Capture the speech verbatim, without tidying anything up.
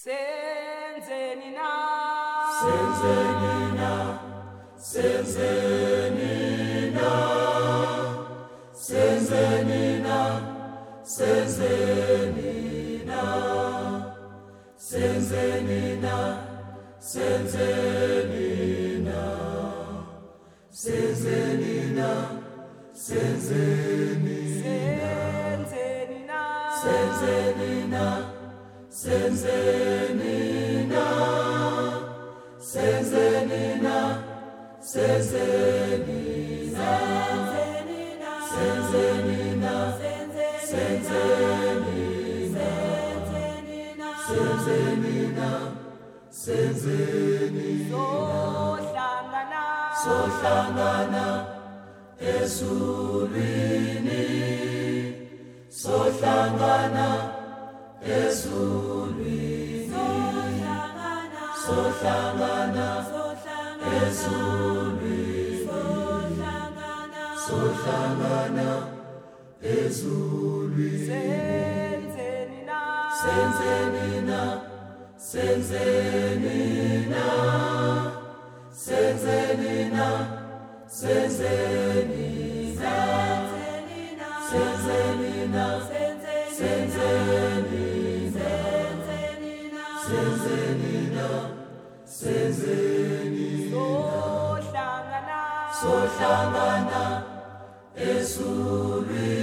Senzeni na, Senzeni na, Senzeni na, Senzeni na, Senzeni na, Senzeni na, Senzeni na, Senzeni na, Senzeni na, Senzeni na, Senzeni na, Senzeni na, Senzeni na, Senzeni na, Senzeni na, Senzeni na, Senzeni na, sohlangana, sohlangana ezulwini, sohlangana ezulwini, sohlangana ezulwini, sohlangana ezulwini. Senzeni na, senzeni na, senzeni na, senzeni na, senzeni na, senzeni na, senzeni na, senzeni na, sohlangana, sohlangana ezulwini.